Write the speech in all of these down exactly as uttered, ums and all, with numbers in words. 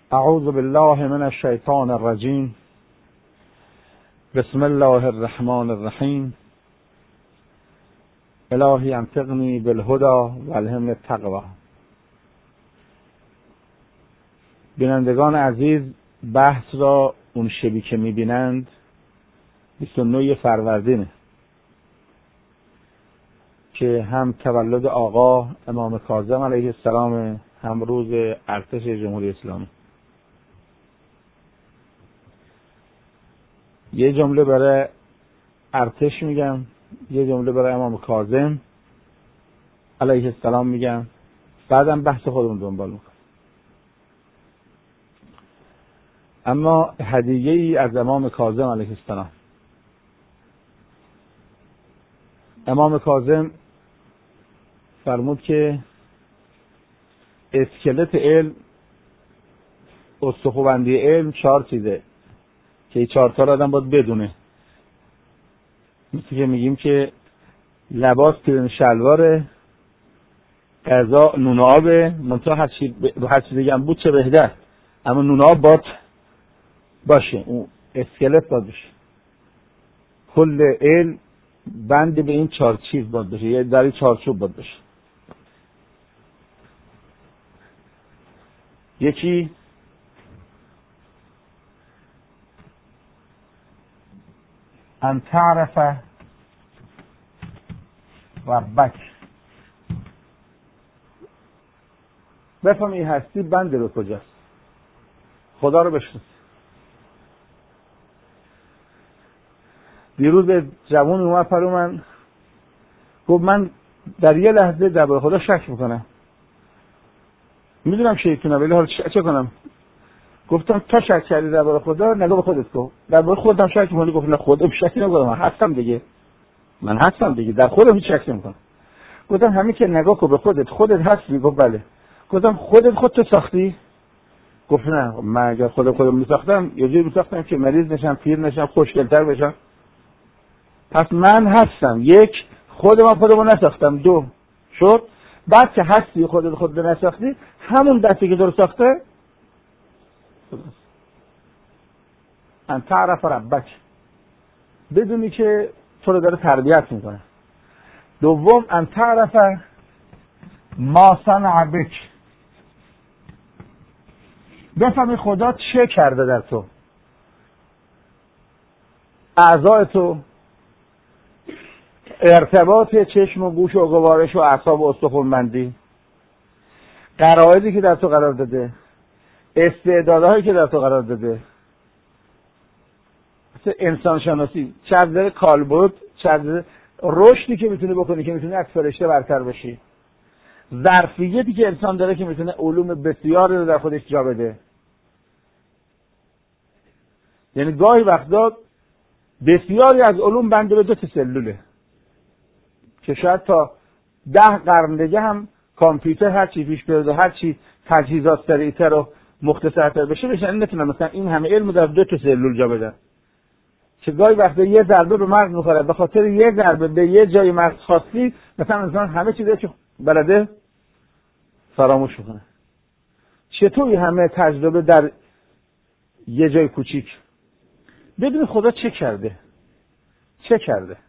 اعوذ بالله من الشیطان الرجیم. بسم الله الرحمن الرحیم. الهی انطقنی بالهدی والهمنی التقوی. بینندگان عزیز، بحث را اون شبی که میبینند بیست و نه فروردینه که هم تولد آقا امام کاظم علیه السلام، هم روز ارتش جمهوری اسلامی. یه جمله برای ارتش میگم، یه جمله برای امام کاظم علیه السلام میگم، بعدم بحث خودمون دنبال میکنم. اما هدیه ای از امام کاظم علیه السلام. امام کاظم فرمود که اسکلت علم، استخوان‌بندی علم چهار چیزه که این چهار تا رو آدم باید بدونه. مثل که میگیم که لباس پیرن شلواره، غذا نون آبه، منتها هر چی رو هر چیز دیگه هم بود چه بهتر، اما نون آب باید باشه، اون اسکلت باید باشه. کل علم بند به این چهار چیز باید باشه، یه در این چارچوب باید باشه. یکی ان تعرف ربک، بفهمی هستی بنده به کجاست، خدا رو بشناسی. دیروز جوان اومد پرو من گفت من در یه لحظه درباره خدا شک میکنم، میدونم شیطونه ولی حالا چه کنم. گفتم تا شک کردی درباره خدا، نگاه به خودت کن. درباره خودم شک میکنی؟ گفت نه خودم شک نمیکنم، من هستم دیگه، من هستم دیگه، در خودم هیچ شک نمیکنم. گفتم همین که نگاه کن به خودت، خودت هستی؟ گفت بله. گفتم خودت خودت ساختی؟ گفت نه، من اگر خودم خودم میساختم یه جوری میساختم که مریض نشم، پیر نشم، خوشگل‌تر بشم. پس من هستم. یک، خودم خودمو نساختم. دو، شد بعد که هستی خودت خودت نساختی، همون دستی که تو رو ساخته ان تعرف ربک، بدونی که تو رو داره تربیت میکنه. دوم ان تعرف ما صنع بک، بفهمی خدا چه کرده در تو، اعضای تو، ارتباط چشم و گوش و گوارش و اعصاب و استخوان‌بندی، قرائزی که در تو قرار داده، استعدادهایی که در تو قرار داده، مثل انسان شناسی، چه از نظر کالبد، چه از نظر رشدی که میتونی بکنی که میتونی از فرشته برتر بشی، ظرفیتی که انسان داره که میتونه علوم بسیاری رو در خودش جا بده. یعنی گاهی وقتا بسیاری از علوم بنده به دو تا سلوله که شاید تا ده قرن دیگه هم کامپیوتر هر چی پیش بیاد و هر چی تجهیزات سریعتر و مختصرتر بشه بشه نتونن مثلا این همه علم در دو تا سلول جا بدن. که گاهی وقتا یه ضربه به مغز میخوره، به خاطر یه ضربه به یه جای مغز خاصی مثلا انسان همه چیزی که بلده فراموش میکنه. چطوری همه تجربه در یه جای کوچیک؟ بدون خدا چه کرده؟ چه کرده؟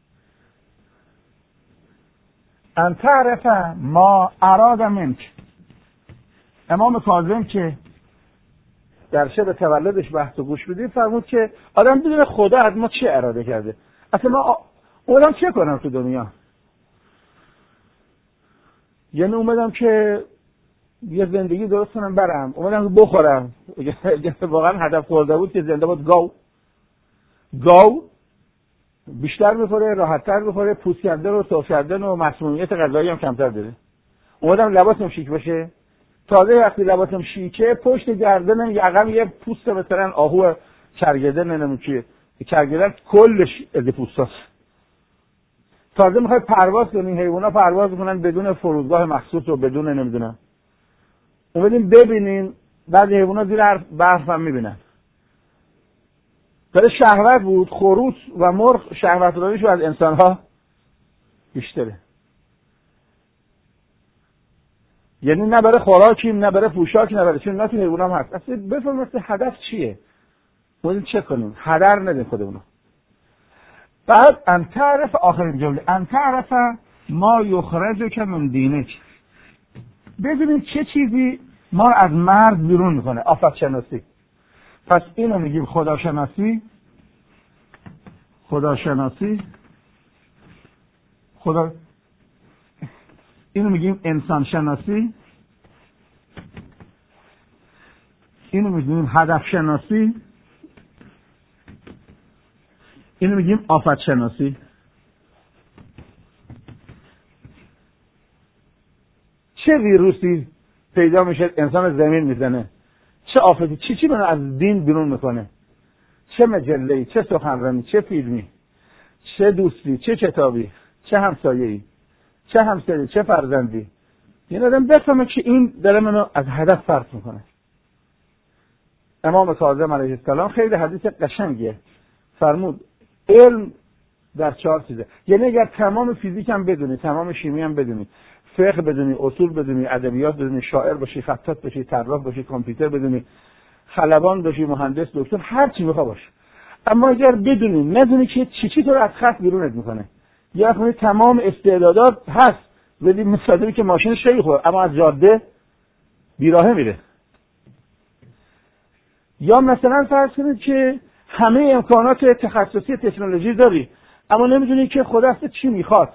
ان تعرف ما اراد منک. امام کاظم که در شب تولدش بحث و گوش بدید فرمود که آدم بدونه خدا از ما چه اراده کرده. اصلا ما اومدم چه کنم تو دنیا؟ یعنی اومدم که یه زندگی درست کنم برم، اومدم که بخورم. واقعا هدف خورده بود که زنده بود گاو گاو بیشتر میخوره، راحتتر میخوره، پوست کردن و سرخ کردن و مسمومیت غذایی هم کمتر داره. اومدم لباسم شیک باشه. تازه وقتی لباسم شیکه، پشت گردنم یقم یه پوست مثلا آهو کرگدن نمیدونم چیه، کرگدن کلش از پوستاست. تازه میخوای پرواز کنین، حیونا پرواز کنن بدون فرودگاه مخصوص و بدون نمیدونم. اومدیم ببینین، بعد حیونا زیر برف هم میبینن. داره شهوت بود، خروس و مرغ شهوت رانیشو از انسان‌ها بیشتره. یعنی نه برای خوراکیم، نه برای پوشاک، نه برای چون نه تو حیوان هم هست. اصلا بفهم مثل هدف چیه؟ باید چه کنیم؟ هدر ندیم خودمونو. بعد ان تعرف آخرین جمله ان تعرف ما یخرجک من دینک. ببینید چه چیزی ما از مرز بیرون میکنه. آفت شناسی. پس اینو میگیم خداشناسی، خداشناسی، خدا اینو میگیم انسان شناسی، اینو میگیم هدف شناسی، اینو میگیم آفت شناسی. چه ویروسی پیدا میشه انسان زمین میزنه؟ چه آفتی؟ چی چی منو از دین بیرون میکنه؟ چه مجله‌ای، چه سخنرانی، چه فیلمی، چه دوستی، چه کتابی، چه همسایه‌ای، چه همسری، چه فرزندی. این آدم بفهمه که این داره منو از هدف فرق میکنه. امام کاظم علیه السلام خیلی حدیث قشنگیه. فرمود علم در چهار چیزه. یعنی اگر تمام فیزیک هم بدونی، تمام شیمی هم بدونی، فقه بدونی، اصول بدونی، ادبیات بدونی، شاعر باشی، خطاط باشی، طراح باشی، کامپیوتر بدونی، خلبان باشی، مهندس، دکتر، هر چی بخوای باش. اما اگر بدونی ندونی که چی چی تو رو از خط بیرونت میکنه. یا کنی تمام استعدادات هست ولی مثلا که ماشین شی خوره اما از جاده بیراهه میره. یا مثلا فرض کنید که همه امکانات تخصصی تکنولوژی داری اما نمیدونی که خدا از چی میخواد.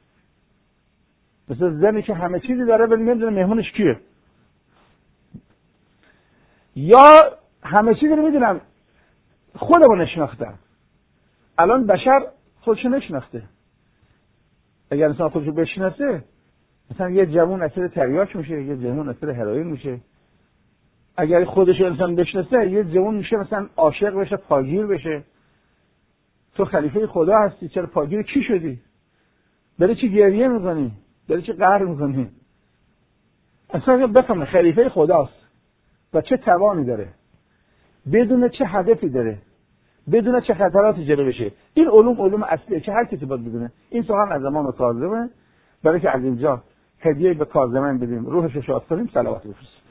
مثلا زنی که همه چیزی داره ولی نمیدونه مهمونش کیه. یا همه چیزی رو میدونم خودمو نشناختم. الان بشر خودشو نشناخته. اگر انسان خودشو بشناسه مثلا یه جوون اسیر تریاک میشه، یه جوون اسیر هروئین میشه. اگر خودش انسان بشناسه یه جوون میشه مثلا عاشق بشه، پاگیر بشه. تو خلیفه خدا هستی چرا پاگیر کی شدی؟ برای چی گریه میکنی؟ برای چی قهر میکنی؟ اصلا بفهمه خلیفه خداست و چه توانی داره، بدون چه هدفی داره، بدون چه خطراتی جلو بشه. این علوم علوم اصلیه که هر کسی باید بدونه. این سخن از امام کاظمه برای که از اینجا هدیه به کاظمن بدیم، روحش رو شاد کنیم. صلوات بفرستیم.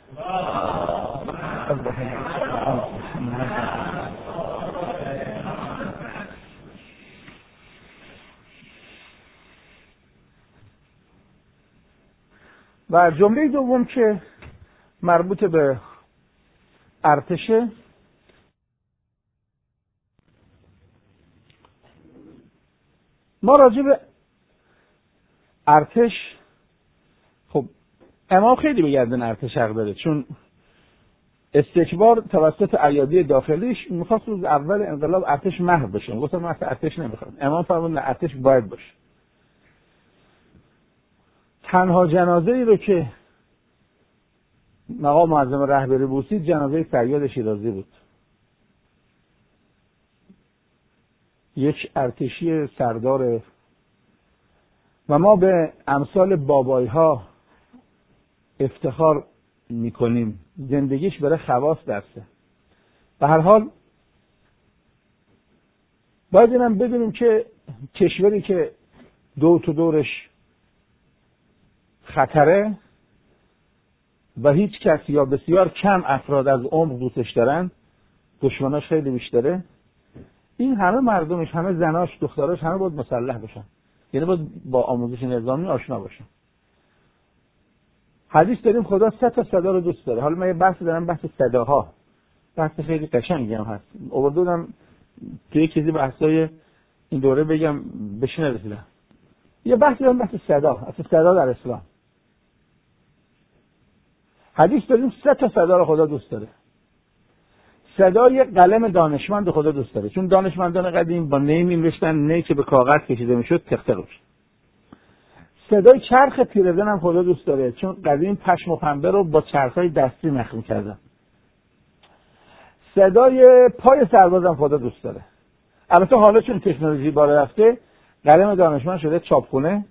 و جمله دوم که مربوط به ارتشه، ما راجع به ارتش خب امام خیلی به گردن ارتش حق داره، چون استکبار توسط ایادی داخلیش میخواست روز اول انقلاب ارتش محو بشه. گفتم من اصلا ارتش نمیخوام. امام فرمود نه، ارتش باید باشه. تنها جنازه ای رو که مقام معظم رهبری بوسید جنازه فریاد شیرازی بود. یک ارتشی سردار و ما به امثال بابایی ها افتخار میکنیم. زندگیش برای خواص درسه. به هر حال باید اینم بدونیم که کشوری که دور تو دورش خطره و هیچ کس یا بسیار کم افراد از عمر دوستش دارن، دشمناش خیلی بیشتره، این همه مردمش، همه زناش، دختراش همه باید مسلح بشن. یعنی باید با آموزش نظامی آشنا باشن. حدیث داریم خدا سه تا صدا رو دوست داره. حالا من یه بحث دارم، بحث صداها. بحث خیلی قشنگی هم هست. آورده بودم توی یک چیزی بحثای این دوره بگم بشه نرسیدم. یه بحث دارم بحث صدا، اصلا صدا در اسلام. حدیث داریم سه تا صدا رو خدا دوست داره. صدای قلم دانشمند خدا دوست داره، چون دانشمندان قدیم با نی می‌نوشتن، نی که به کاغذ کشیده میشد تخته روش. صدای چرخ پیرزن هم خدا دوست داره، چون قدیم پشم و پنبه رو با چرخای دستی نخ می‌کردن. صدای پای سربازم خدا دوست داره. البته حالا چون تکنولوژی بالا رفته، قلم دانشمند شده چاپخونه،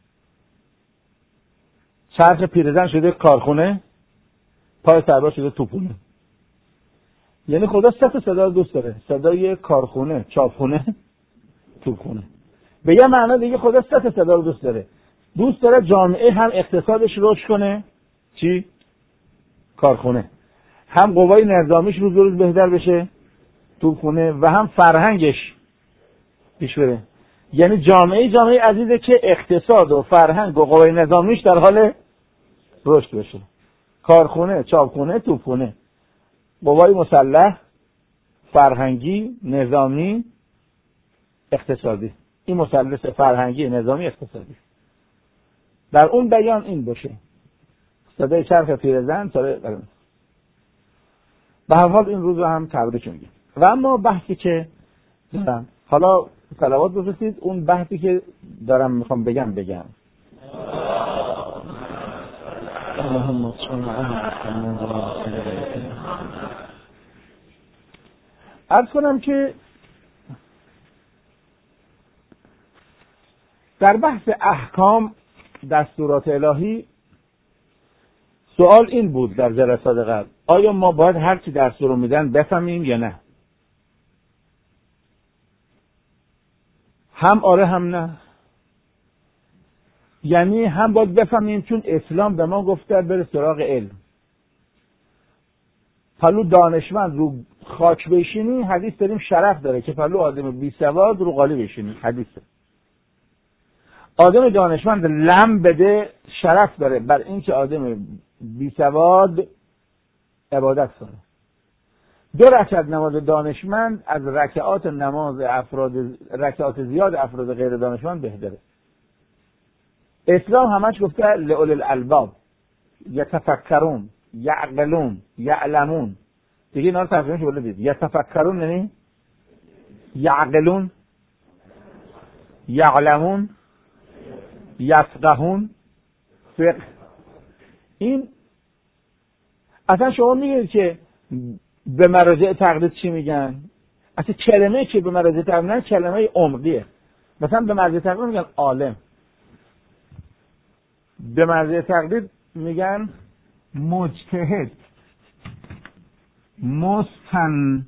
چرخ پیرزن شده کارخونه، پای سرباز شده توپونه. یعنی خدا سه تا صدا دوست داره: صدای کارخونه، چاپخونه، توپخونه. به یه معنا دیگه خدا سه تا صدا رو دوست داره. دوست داره جامعه هم اقتصادش رشد کنه، چی؟ کارخونه. هم قوای نظامیش روز به روز بهتر بشه توپخونه و هم فرهنگش پیش بره. یعنی جامعه جامعه عزیزه که اقتصاد و فرهنگ و قوای نظامیش در حال رشد بشه. کارخونه، چاپخونه، توپخونه، قوای مسلح، فرهنگی، نظامی، اقتصادی. این مثلث فرهنگی، نظامی، اقتصادی. در اون بیان این باشه. صدای چرخ پیرزن ساره برم. به هر حال این روز رو هم تبریک میگیم. و اما بحثی که دارم، حالا صلوات بفرستید. اون بحثی که دارم میخوام بگم بگم. عرض کنم که در بحث احکام دستورات الهی سوال این بود در جلسات قبل: آیا ما باید هر چی دستور رو میدن بفهمیم یا نه؟ هم آره هم نه. یعنی هم باید بفهمیم چون اسلام به ما گفته بره سراغ علم. پلو دانشمند رو خاک بشینی، حدیث داریم شرف داره که پلو آدم بی سواد رو قالی بشینی، حدیثه. آدم دانشمند لم بده شرف داره بر اینکه آدم بی سواد عبادت کنه. دو رکعت نماز دانشمند از رکعات نماز افراد رکعات زیاد افراد غیر دانشمند بهتره. اسلام همش گفته لئول الالباب یتفکرون یعقلون یعلمون. دیگه اینا رو ترجمهش بوله دید. یتفکرون یعنی یعقلون، یعلمون، یفقهون، فقه. این اصلا شما میگید که به مراجع تقلید چی میگن؟ اصلا کلمه که به مراجع تقلید میگن کلمه عمقیه. مثلا به مراجع تقلید میگن عالم، به مراجع تقلید میگن مجتهد، مستنبط،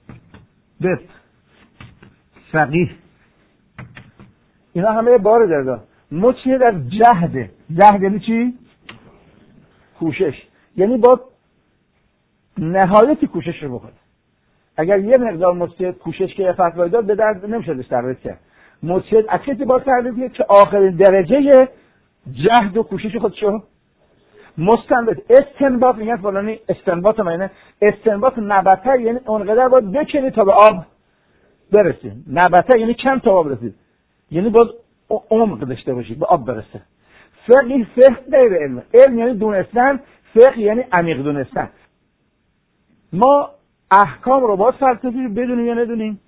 فقیه. اینا همه بار داره. مجتهد از جهده. جهد یعنی چی؟ کوشش. یعنی با نهایتی کوشش رو بکنه. اگر یه مقدار مجتهد کوشش که فتوی داد به درد نمیشدش تقلید کرد. مجتهد از کسی با تقلید که آخرین درجه جهد و کوشش خودشو مستنبط. استنباط میگن فلانی استنباط معنی استنباط نبته، یعنی اونقدر باید بکنی تا به آب برسی. نبته یعنی کم تا آب برسی، یعنی باید عمق داشته باشی به آب برسه. فقه فقه غیر علم. علم یعنی دونستن، فقه یعنی عمیق دونستن. ما احکام رو باید فلسفی بدونیم یا ندونیم.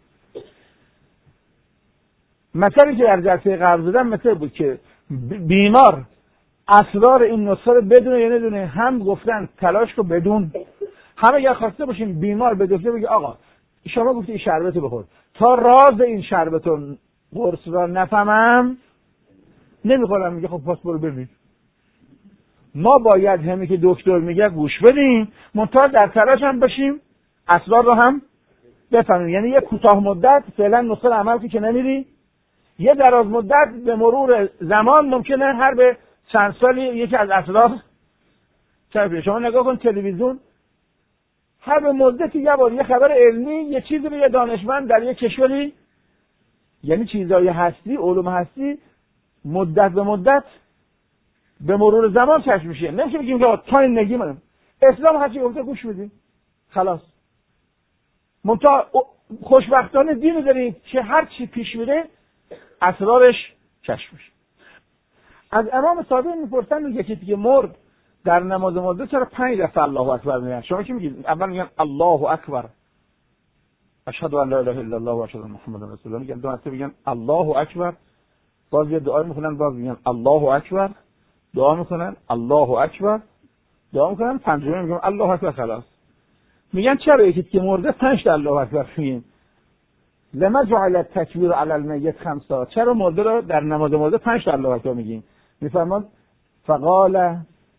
مثلا که در جلسه قبل زدم مثلا بود که بیمار اسرار این نسخه رو بدونه یا ندونه. هم گفتن تلاش رو بدون. هم اگر خواسته باشیم بیمار به دکتر بگه آقا شما گفتی این شربت رو بخور، تا راز این شربت رو قرص را نفهمم نمیخورم. میگه خب پاس برو ببین. ما باید همین که دکتر میگه گوش بدیم، منتها در تلاش هم باشیم اسرار رو هم بفهمیم. یعنی یه کوتاه مدت فعلا نسخه عمل که نمیری، یه دراز مدت به مرور زمان ممکنه هر به چند سالی یکی از اسرار چرا. شما نگاه کن تلویزیون هر به مدتی یه بار یه خبر علمی یه چیزی به یه دانشمند در یه کشوری، یعنی چیزای هستی، علوم هستی مدت به مدت به مرور زمان کشف میشه. نمیشه بگیم که تا این نگی منم. اسلام هرچی گفته گوش بدیم خلاص. منتها خوشبختانه دین داریم که هر چی پیش میره اسرارش کشف میشه. از امام صادق میپرسن میگه کسی که مرد در نماز مرده چرا پنج دفعه الله اکبر میگن؟ شما چی میگید؟ اول میگن الله اکبر اشهد ان لا اله الا الله و اشهد ان محمد رسول الله، میگن دو مرتبه میگن الله اکبر، باز یه دعا میکنن، باز میگن الله اکبر، دعا میکنن الله اکبر، دعا میکنن، پنجمی میگن الله اکبر. خلاص میگن چرا یکی که مرده پنج تا الله اکبر میگن؟ لما جعل التکبیر علی المیت خمسا، چرا مرده رو در نماز مرده پنج تا الله اکبر میگیم؟ میفرمان فقال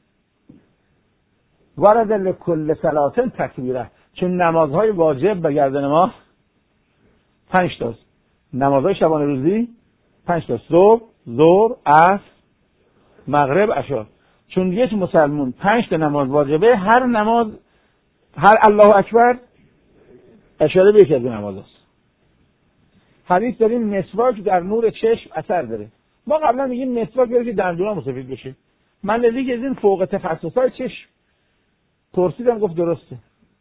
ورد لکل صلاة تکبیره، چون نمازهای واجب به گردن ما پنج تاست. نمازهای شبانه روزی پنج تا، صبح، ظهر، عصر، مغرب، عشا. چون یک مسلمون پنج تا نماز واجبه، هر نماز هر الله اکبر اشاره به یک از نماز است. حدیث داریم مسواک در نور چشم اثر داره. ما قبلا میگیم مسواک بره که دندونامون سفید بشه. من لیگ از این فوق تخصصای چشم پرسیدم، گفت درسته.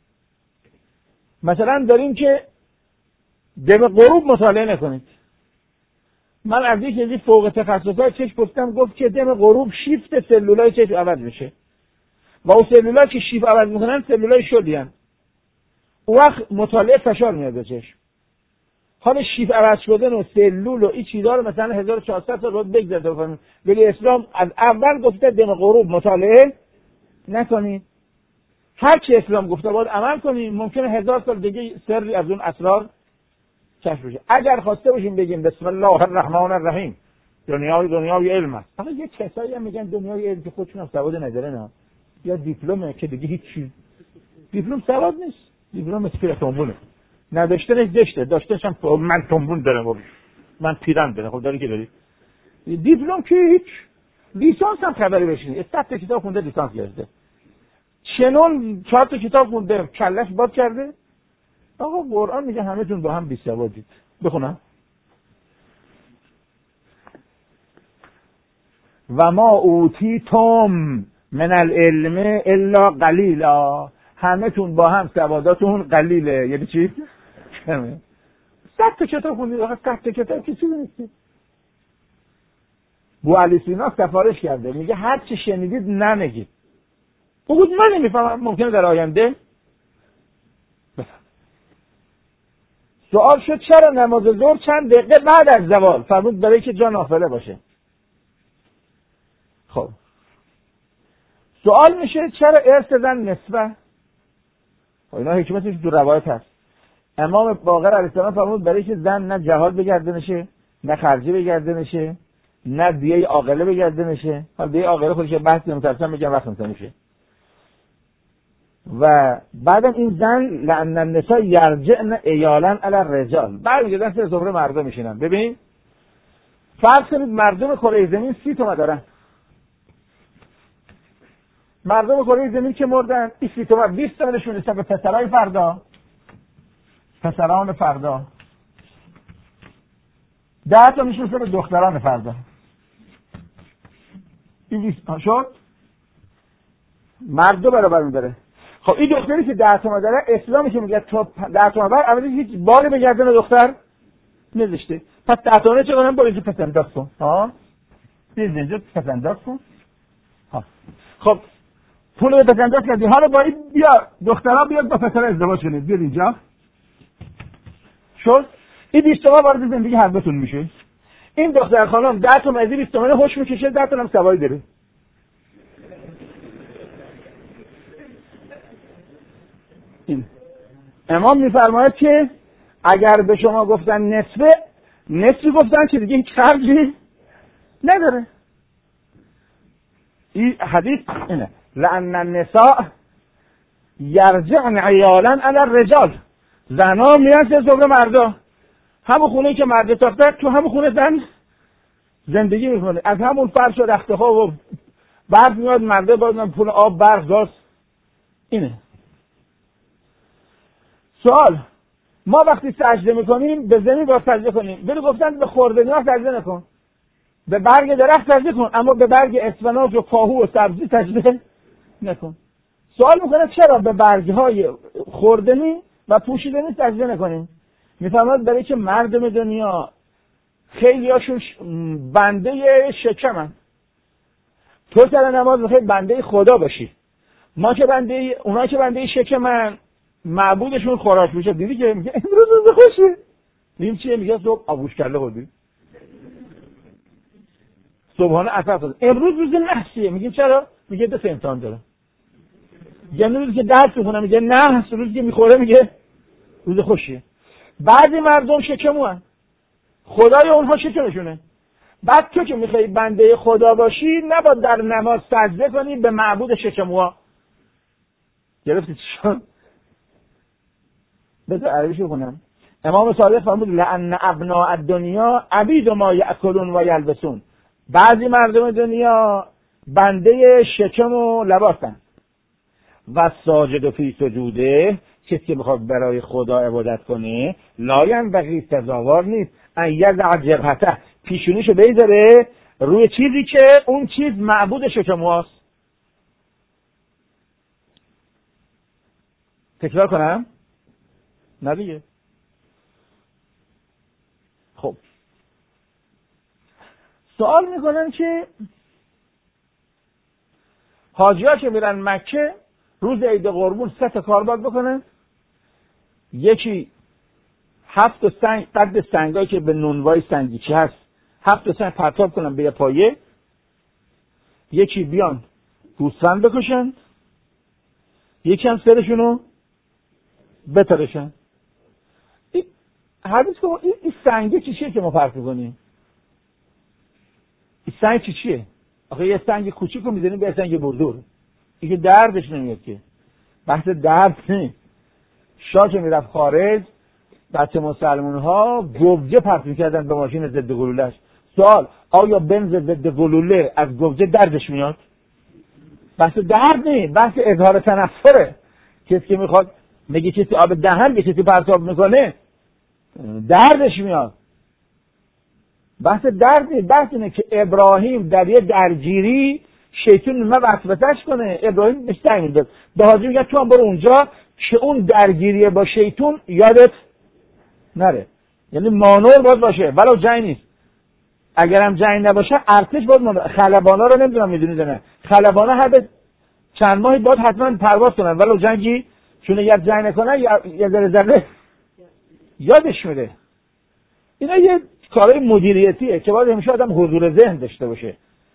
مثلا داریم که دم غروب مطالعه نکنید. من از یک از این فوق تخصصای چشم پرسیدم، گفت که دم غروب شیفت سلولای چشم عوض میشه و اون سلولای که شیفت عوض میکنن سلولای شدی ان. اون وقت مطالعه فشار میاد به چشم. حالا شیفت عوض شدن و سلول و این چیزا رو مثلا هزار و چهارصد سال بعد بگذره بفهمید، ولی اسلام از اول گفته دم غروب مطالعه نکنید. هر چی اسلام گفته باید عمل کنید. ممکنه هزار سال دیگه سری از اون اسرار کشف بشه. اگر خواسته باشیم بگیم بسم الله الرحمن الرحیم، دنیای دنیای علم است. فقط یه کسایی هم میگن دنیای علم که خودشون هم سواد نداره، نه یا دیپلمه که دیگه هیچ چیز. دیپلم سواد نیست، دیپلم اسپیر تنبونه. نداشتنش داشته، داشتنش هم من تنبون دارم، من پیرن دارم. خب داری که داری دیپلم که هیچ. لیسانس هم خبری بشین، صد تا کتاب خونده لیسانس گرفته، چنون چهار تا کتاب خونده کلش باد کرده. آقا قرآن میگه همه تون با هم بی سوادید. بخونم و ما اوتیتم من العلم الا قلیلا، همه تون با هم سواداتون قلیله. یعنی چی؟ صد تا کتاب خوندید، آقا صد تا کتاب که چی نیست. بو علی سینا سفارش کرده، میگه هر چی شنیدید ننگید. بگید من نمیفهمم، ممکنه در آینده بفهم. سوال شد چرا نماز ظهر چند دقیقه بعد از زوال؟ فرمود برای که جا نافله باشه. خب سوال میشه چرا ارث زن نصفه؟ خب اینا حکمتش دو روایت هست. امام باقر علیه السلام فرمود برای که زن نه جهاد بگردنشه، نه خرجی بگردنشه، نه دیه عاقله بگردنشه. حالا دیه عاقله خودش بحث نمی‌ترسم میگم وقت نمیشه میشه. و بعدم این زن لأن النساء یرجعن عیالا علی الرجال، برمیگردن سر زهره مردم میشینن. ببین فرض کنید مردم کره زمین سی تومن دارن، مردم کره زمین که مردن این سی تومن بیست تومنشون نیستن به پسرای فردا، پسران فردا، ده تا میشون به دختران فردا. این بیست شد مرد دو برابر میداره. خب این دختری که ده تومن داره، اسلامی که میگه تا ده تومن بر اولی هیچ بالی به گردن دختر نذاشته. پس ده تومنه چه کنم؟ برای پس انداز کن. ها بیز اینجا پس انداز کن. ها خب پول به پس انداز کردی، حالا با این بیا دخترها بیاد با پسر ازدواج کنید، بیاد اینجا. شد این بیست تومن وارد زندگی هر دوتون میشه. این دختر خانم ده تومن از بیست تومن هوش میکشه، ده تومن هم سواری داره. این امام میفرماید که اگر به شما گفتن نصفه، نصفی گفتن که دیگه هیچ خرجی نداره. این حدیث اینه لأن النساء یرجعن عیالا علی الرجال، زنا میان سر زهره مردا. همون خونه که مرد ساخته تو همون خونه زن زندگی میکنه. از همون فرش و رخت خواب و برق میاد، مرده باید پول آب برق گاز. اینه سوال. ما وقتی سجده میکنیم به زمین باید سجده کنیم. ولی گفتن به خوردنی‌ها سجده نکن، به برگ درخت سجده کن، اما به برگ اسفناج و کاهو و سبزی سجده نکن. سوال میکنه چرا به برگ‌های خوردنی و پوشیدنی سجده نکنیم؟ میفهمد برای که مردم دنیا خیلی هاشون بنده شکمن. تو سر نماز میخوای بنده خدا باشی. ما که بنده، اونا که بنده شکمن، معبودشون خوراک میشه. دیدی که میگه امروز روز خوشه. میگیم چیه؟ میگه صبح آبگوش کله خوردی، صبحانه عصر خوردی. امروز روز نحسیه. میگیم چرا؟ میگه دو سه امتحان داره. یعنی روزی که درس میخونه میگه نه، روزی که میخوره میگه روز خوشیه. بعضی مردم شکمون، خدای اونها شکمشونه. بعد تو که میخوای بنده خدا باشی نباید در نماز سجده کنی به معبود شکموا. گرفتی چی شد؟ بذار عربیش بخونم. امام صادق فرمود لأن ابناء الدنیا عبید ما یأکلون و یلبسون. بعضی مردم دنیا بنده شکم و لباسن و ساجد فی سجوده، کسی که بخواد برای خدا عبادت کنه، لاین بقی تزاوار نیست ان یضع جبهته، پیشونیشو بذاره روی چیزی که اون چیز معبود شکم هاست. تکرار کنم؟ نه دیگه. خب سوال میکنن که حاجی ها که میرن مکه روز عید قربون سه تا کار باید بکنن. یکی هفت تا سنگ، قد سنگایی که به نونوای سنگیچی هست، هفت تا سنگ پرتاب کنن به یه پایه. یکی بیان گوسفند بکشن، یکی هم سرشونو بترشن. این حدیث که این, این سنگه چی چیه که ما فرق می‌کنیم؟ این سنگ چی چیه؟ آخه یه سنگ کوچیک رو می‌زنیم به یه سنگ بزرگ، این که دردش نمیاد که. بحث درد نیست. شاه که میرفت خارج، بچه مسلمان ها گوجه پرت میکردن به ماشین ضد گلوله‌اش. سوال، آیا بنز ضد گلوله از گوجه دردش میاد؟ بحث درد نیست، بحث اظهار تنفره. کسی که میخواد میگه کسی آب دهن به کسی پرتاب میکنه دردش میاد. بحث درد نیست، بحث اینه که ابراهیم در یه درگیری شیطان ما وسوسه‌اش کنه، ابراهیم بهش تعیین میده. به حاجی میگه تو هم برو اونجا که اون درگیری با شیطان یادت نره. یعنی مانور باید باشه ولو جنگ نیست. اگرم جنگ نباشه ارتش باید مانور. خلبانا رو نمیدونم میدونید نه، خلبانا هر چند ماهی باید حتما پرواز کنن ولو جنگی، چون اگر جنگ نکنن یه ذره ذره یادش میره. اینا یه کارهای مدیریتیه که باید همیشه آدم حضور ذهن داشته باشه.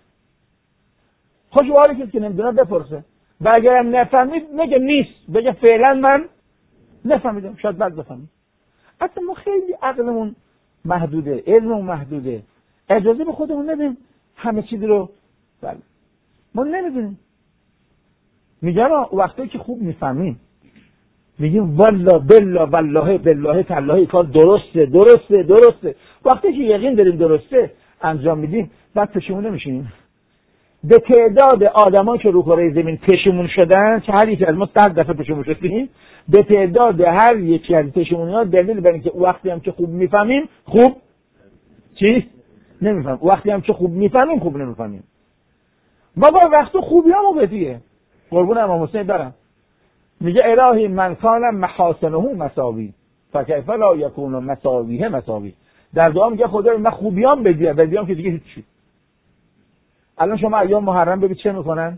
خوشحالی کسی که نمیدونه بپرسه و اگرم نفهمید نگه نیست، بگه فعلا من نفهمیدم، شاید بعد بفهمید. اصلا ما خیلی عقلمون محدوده، علممون محدوده، اجازه به خودمون ندیم همه چیزی رو. بله ما نمیدونیم. میگم وقتی که خوب میفهمیم میگیم والله بالله والله بالله تالله کار درسته درسته درسته. وقتی که یقین داریم درسته انجام میدیم بعد پشیمون نمیشیم. به تعداد آدمایی که رو کره زمین پشیمون شدن، که هر یکی از ما صد دفعه پشیمون شدیم، به تعداد هر یکی از پشیمونی‌ها دلیل بر اینکه وقتی هم که خوب میفهمیم خوب چی نمیفهمیم، وقتی هم که خوب میفهمیم خوب نمیفهمیم. بابا وقتی خوبیامو بدیه. قربون امام حسین برم میگه الهی من کان محاسنه مساوی فکیف لا یکون مساویه مساوی. در دعا میگه خدای من خوبیام بدیه، بدیام که دیگه هیچی. الان شما ایام محرم ببین چه میکنن؟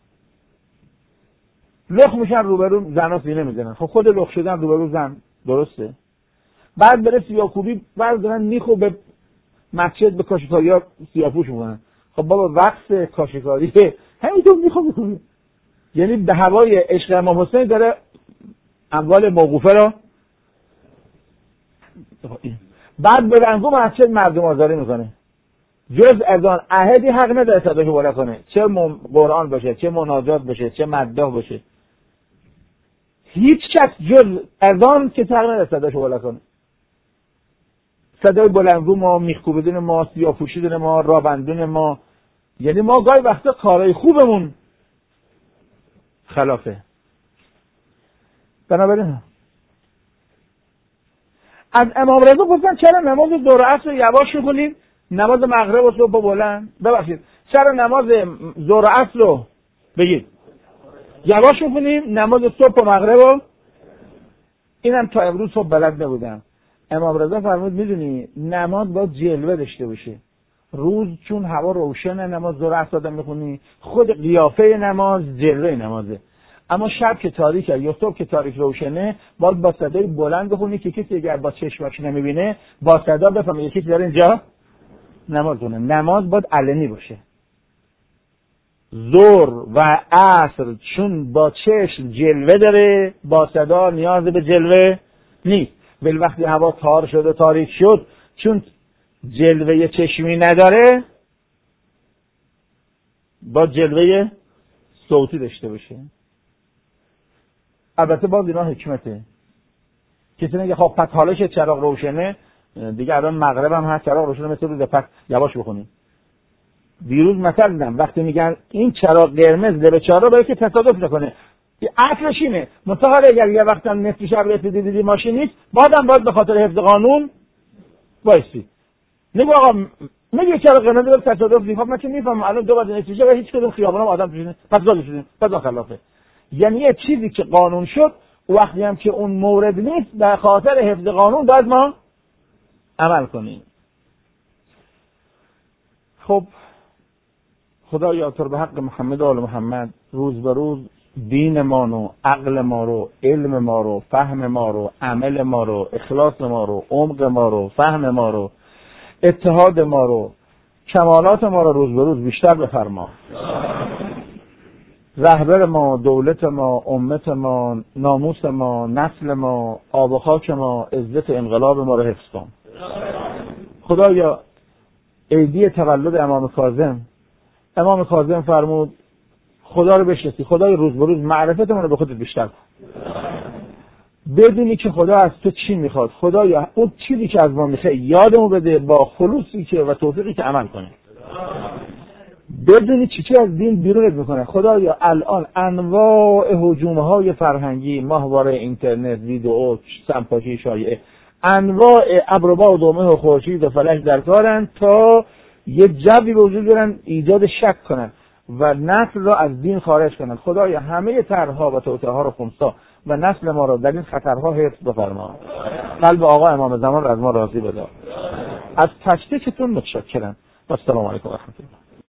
لخ میشن روبرو زنا سینه میزنن. خب خود لخ شدن روبرو زن درسته؟ بعد بره سیاه‌کوبی بعد دارن میخو به مسجد به کاشیکاریا سیاه‌پوش میکنن. خب بابا وقت کاشیکاریه همینطور میخو میکنی. یعنی به هوای عشق امام حسین داره اموال موقوفه را بعد به رنگو مسجد مردم آزاری میکنه. جز از آن عهدی حق نداره صداشو بالا کنه، چه قرآن باشه، چه مناجات باشه، چه مداح باشه. هیچ کس جز از آن که حق نداره صداشو بالا کنه. صدای بلندگو ما، میخکوبیدن ما، سیاه‌پوشیدن ما، رابندون ما. یعنی ما گاهی وقتا کارهای خوبمون خلافه. بنابراین از امام رضا گفتن چرا نماز ظهر عصر یواش می‌کنیم، نماز مغرب و صبح بلند؟ ببخشید چرا نماز ظهر عصر رو بگید یواش می‌کنیم، نماز صبح و مغرب رو؟ اینم تا امروز صبح بلد نبودم. امام رضا فرمود میدونی نماز باید جلوه داشته باشه. روز چون هوا روشنه نماز ظهر عصر آدم می‌خونی، خود قیافه نماز جلوه نمازه. اما شب که تاریکه یا صبح که تاریک روشنه باید با صدای بلند بخونی که کسی اگر با چشمش نمیبینه با صدا بفهمه یکی داره اینجا نماز کنه. نماز باید علنی باشه. ظهر و عصر چون با چشم جلوه داره با صدا نیاز به جلوه نیست. ولی وقتی هوا تار شد و تاریک شد چون جلوه چشمی نداره با جلوه صوتی داشته باشه. البته باز اینا حکمته. کسی نگه خب پس حالش چراغ روشنه دیگه الان مغرب هم هست چراغ روشنه مثل روز پس یواش بخونیم. دیروز مثلا دیدم وقتی میگن این چراغ قرمز لبه چهار برای که تصادف نکنه، اصلش اینه. مثلا اگر یه وقتا نصف شب رسیدی دیدی ماشین نیست، بعدم باید به خاطر حفظ قانون وایسی. نگو آقا میگه چراغ قرمز لبه تصادف نیست، خب من که میفهمم الان دو بعد نصف شب هیچ کدوم خیابونم آدم توش نیست، پس گاز شدیم، پس خلافه. یعنی یه چیزی که قانون شد وقتی هم که اون مورد نیست به خاطر حفظ قانون باید ما عمل کنیم. خب خدایا تو به حق محمد و آل محمد روز به روز دین ما رو، عقل ما رو، علم ما رو، فهم ما رو، عمل ما رو، اخلاص ما رو، عمق ما رو، فهم ما رو، اتحاد ما رو، کمالات ما رو روز به روز بیشتر بفرما. رهبر ما، دولت ما، امت ما، ناموس ما، نسل ما، آب و خاک ما، عزت انقلاب ما رو حفظ کن. خدایا عیدی تولد امام کاظم، امام کاظم فرمود خدا رو بشناسی، خدای روز به روز معرفتمون رو به خودت بیشتر کن. بدونی که خدا از تو چی میخواد، خدایا اون چیزی که از ما میخواد یادمون بده با خلوصی که و توفیقی که عمل کنیم. بدونی چی چی از دین بیرونت میکنه. خدایا الان انواع هجوم‌های فرهنگی، ماهواره اینترنت، ویدئو، سمپاشی شایعه، انواع ابر و باد و مه و خورشید و فلک در کارن تا یه جوی به وجود بیارن ایجاد شک کنن و نسل را از دین خارج کنن. خدایا همه طرح‌ها و توطئه‌ها رو خمسا و نسل ما را در این خطرها حفظ بفرما. قلب آقا امام زمان را از ما راضی بدار. از تشریفتون متشکرم. السلام علیکم و رحمت الله.